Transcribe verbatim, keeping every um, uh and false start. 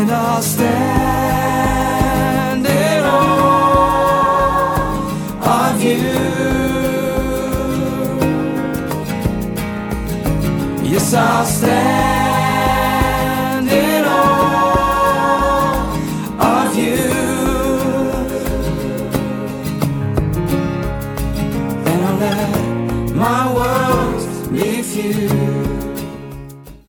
and I'll stand in awe of you. Yes, I'll stand in awe of you. And I'll let my world be few.